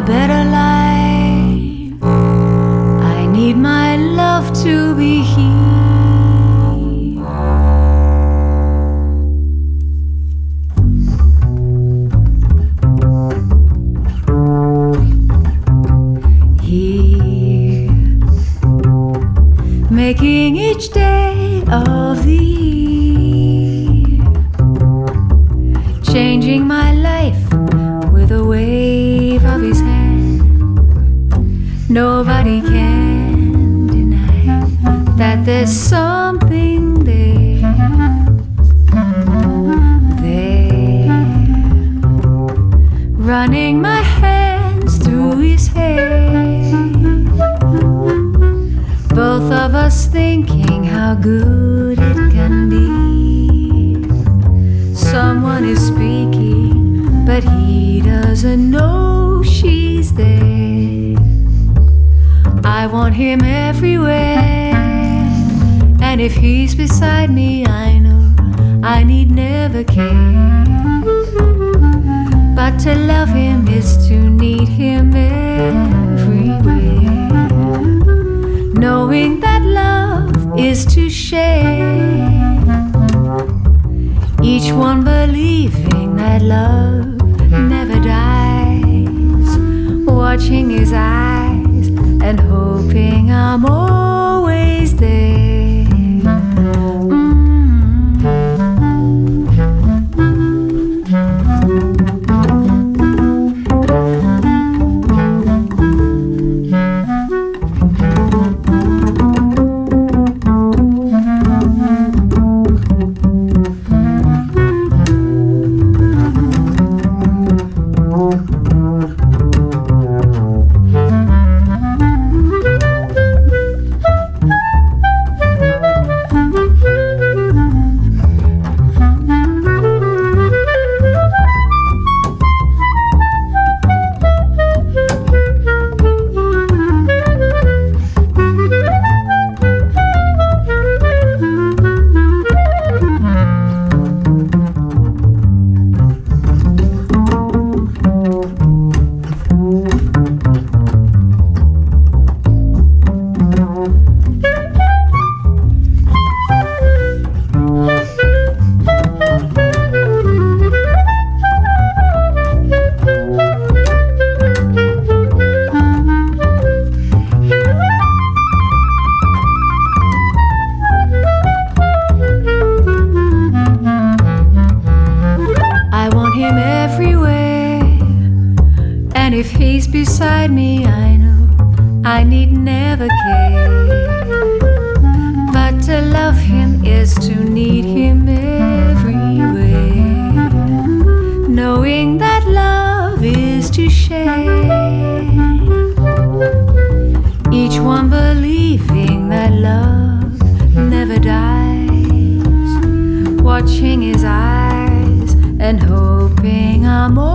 better life. I need my love to be here. Here, making each day of the year, changing my life with a wave of his hand. Nobody can deny that there's something there, running my hands through his hair, both of us thinking how good it can be. Someone is speaking, but he doesn't know she's there. I want him everywhere, and if he's beside me, I know I need never care. But to love him is to need him everywhere, knowing that love is to share, each one believing that love never dies, watching his eyes and hoping I'm always there. If he's beside me, I know I need never care. But to love him is to need him everywhere, knowing that love is to share, each one believing that love never dies, watching his eyes and hoping I'm